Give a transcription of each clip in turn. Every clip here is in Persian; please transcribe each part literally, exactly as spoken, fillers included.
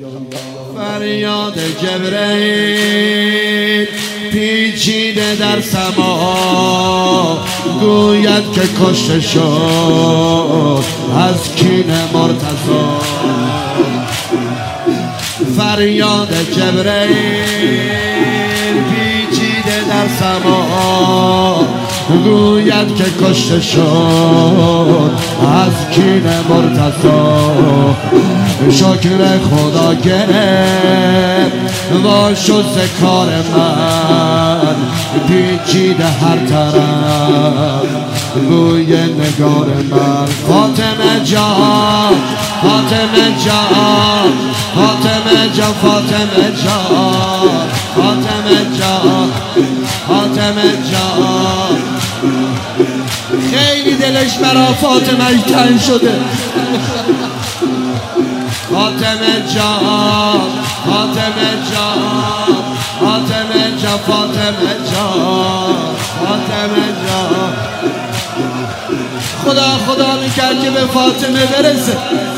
فریاد جبرئیل پیچیده در سما، گوید که کشته شد از کین مرتضی. فریاد جبرئیل پیچیده در سما، گوید که کشته شد از کین مرتضی. شکر خدا گرفت و شد ز کار من، پیچیده هر طرف گوی نگار من. فاطمه جان فاطمه جان فاطمه جان فاطمه جان فاطمه جان فاطمه جان. خیلی دلش برا فاطمه تنگ شده. فاطمه جان فاطمه جان فاطمه جان فاطمه جان فاطمه جان. خدا خدا میکرد که به فاطمه برسه.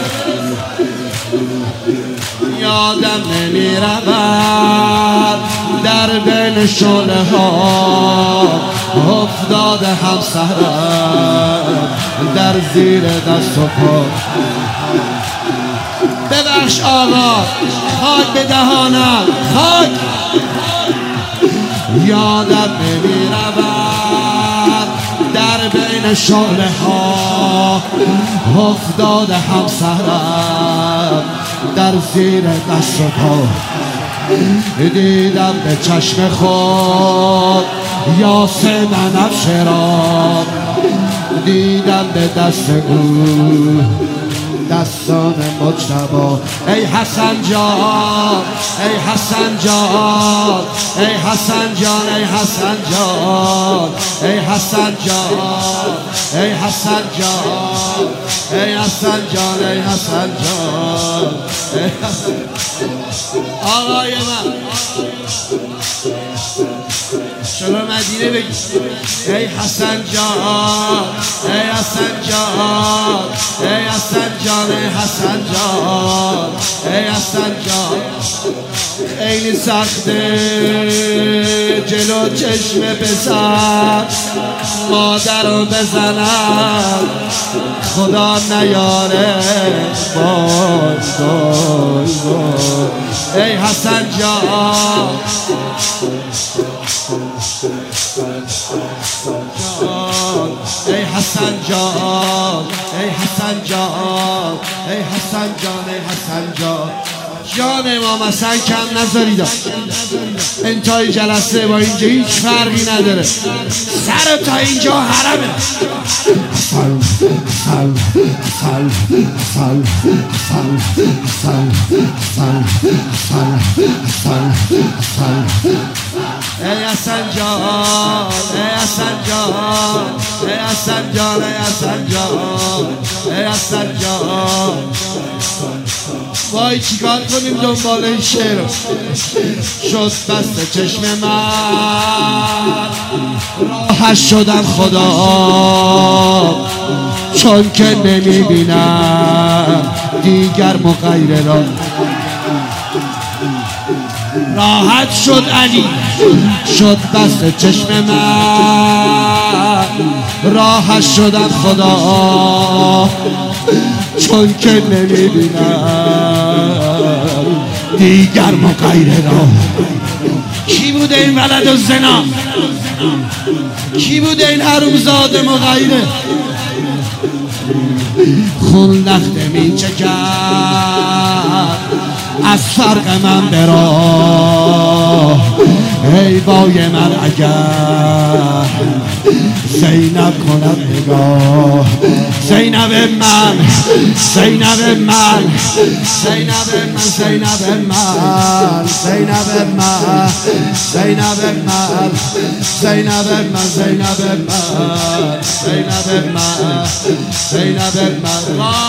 یادم نمیرود در بین شعله ها، افتاده همسرم در زیر دست و پا. ببخش آقا، خاک به دهانم، خاک. یادم نمیرود در بین شعله ها، افتاده همسرم در زیر دست و پا. دیدم به چشم خود یاسم بنفشه را، دیدم به دست او دستان مجتبی. ای حسن جان ای حسن جان ای حسن جان ای حسن جان ای حسن جان ای حسن جان ای حسن جان ای حسن جان. آقای من شما مدینه بگی. ای حسن جان ای حسن جان ای حسن جان ای حسن جان ای حسن جان. خیلی سخته جلو چشم پسر مادر رو بزنم، خدا نیاره. وای وای وای. ای حسن جان ای حسن جان ای حسن جان ای حسن جان ای حسن جان. جان امام حسن کم نذارید. انتهای جلسه با اینجا هیچ فرقی نداره. سر تا اینجا حرمه. حسن حسن حسن حسن حسن حسن حسن حسن حسن حسن. ای حسن جان ای حسن جان ای حسن جان ای حسن جان ای حسن جان. وای چیکار کنیم دنبال این شعر؟ شد بسته چشم من، راحت شدم خدا چون که نمیبینم دیگر مغیر را. راحت شد علی شد بسته چشم من، راحت شدم خدا چون که نمیبینم دیگر مغیر را. کی بوده این ولد الزنا؟ کی بوده این حرومزاده مغیره؟ خون لخته می چکد از فرق من برا. ای بای من اگر زینب کند نگاه. زینب من زینب من زینب من زینب من زینب من زینب من زینب من زینب من زینب من زینب من.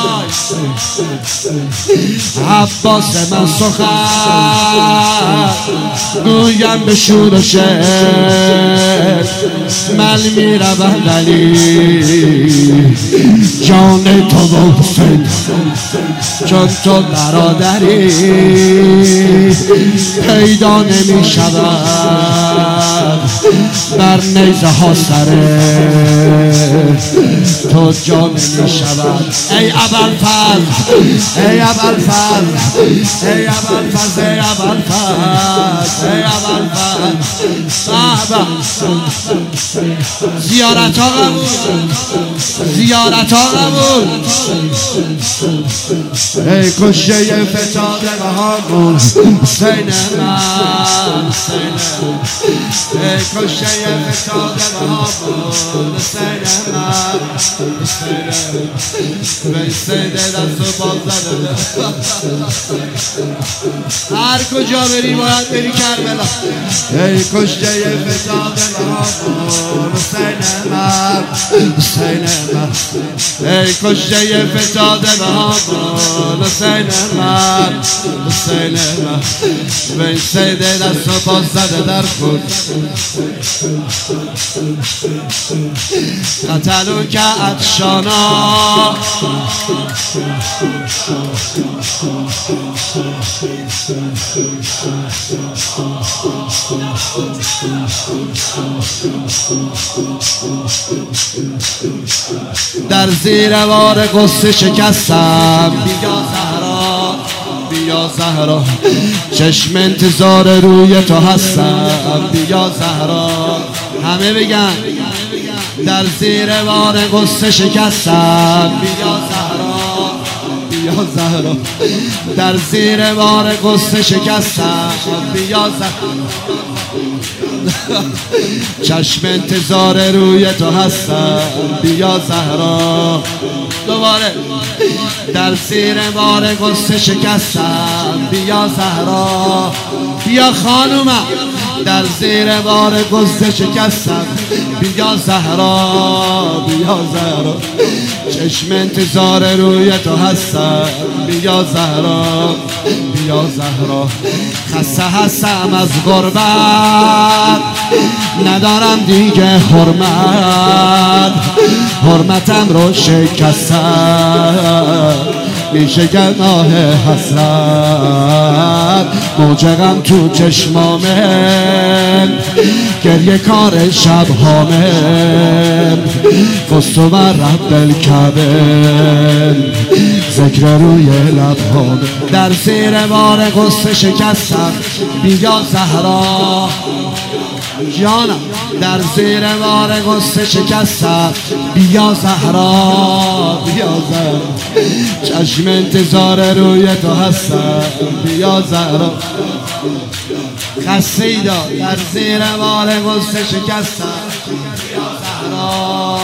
عباس من سخن گویم به شور و شعر، من میروم ولی جان تو و حسین، چون تو برادری پیدا نمی شود بر نیزه ها سره تو جا نمی شود. ای ابوالفضل، ای ابوالفضل، ای ابوالفضل، ای ابوالفضل، ای ابوالفضل. صحبه زیارت ها قبول، زیارت ها قبول. ای کشته فتاده بهامون حسین من، ای کشته فتاده بهامون حسین من، حسین دست و باز زده. هر کجا بری باید بری کربلا. ای کشته فتاده بهامون حسین من، حسین من. ای کشته فتاده بهامون حسین من، حسین من. حسین دست و باز زده در خود. قتلو که عطشانا در زیر بار غصه شکستم. بیا زهرا، بیا زهرا، چشم انتظار روی تو هستم. بیا زهرا، همه بگن در زیر بار غصه شکستم. بیا زهرا، بیا زهرا، در زیر بار غصه شکستم. بیا زهرا، چشم انتظار روی تو هستم. بیا زهرا، دوباره در زیر بار غصه شکستم. بیا زهرا، بیا خانومم، در زیر بار غصه شکستم. بیا زهرا، بیا زهرا، چشم انتظار روی تو هستم. بیا زهرا، بیا زهرا. خسته هستم از غربت، ندارم دیگه حرمت، حرمتم رو شکستم. میشه گناه حسرت، موج غم تو چشمامه، گریه کار شب هامه، فست و رب الکعبه، ذکر روی لب هامه. در زیر بار غصه شکستم. بیا زهرا جانم، در زیر بار غصه شکستم. بیا زهرا، بیا زهرا، چشم انتظار روی تو هستم. بیا زهرا، خسته ایدا در زیر بار غصه شکستم. بیا زهرا،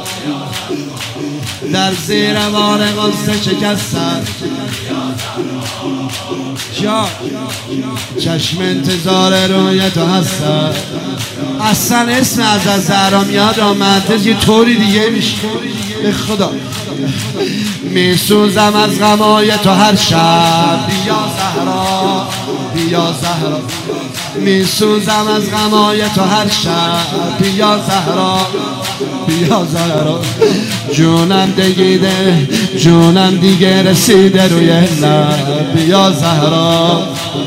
در زیر بار غصه شکستم. جا چشم انتظار روی تو هستم. اصلا اسم از زهرا میاد آمد یه طوری دیگه میشه. به خدا میسوزم از غمای تو هر شب. بیا زهرا، بیا زهرا، میسوزم از غمای تو هر شب. بیا زهرا، بیا زهرا، جونم دیگه، جونم دیگه رسیده روی لب. بیا زهرا،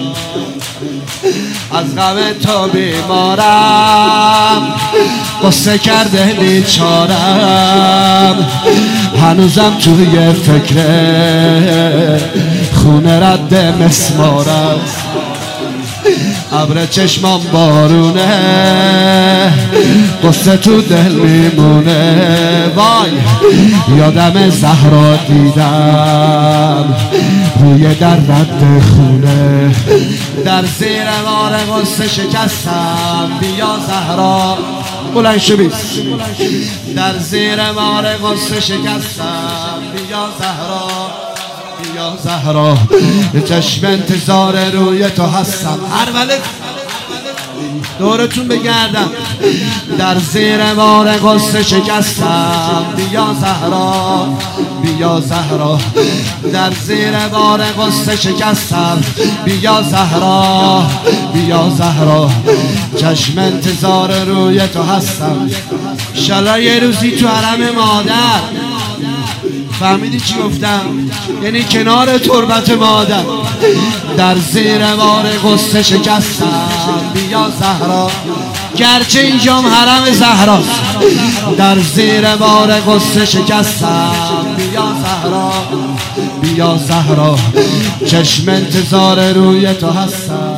از غم تو بیمارم، قصه کرده بیچارم، هنوزم توی فکر خونه رد مسمارم. ابر چشمام بارونه، قصه تو دل میمونه. وای یادم زهرا دیدم روی در رد خونه. در زیر بار غصه شکستم. بیا زهرا، بلند شو بیست. در زیر بار غصه شکستم. بیا زهرا، بیا زهرا، چشم انتظار روی تو هستم. هر ولد دورتون بگردم. در زیر بار غصه شکستم. بیا زهرا، بیا زهرا، در زیر بار غصه شکستم. بیا زهرا، بیا زهرا، چشم انتظار روی تو هستم. انشالله یه روزی تو حرم مادر فهمیدی چی گفتم؟ یعنی کنار تربت مادر در زیر بار غصه شکستم بیا زهرا، گرچه اینجام حرم زهراست، در زیر بار غصه شکستم بیا زهرا، بیا زهرا، چشم انتظار روی تو هستم.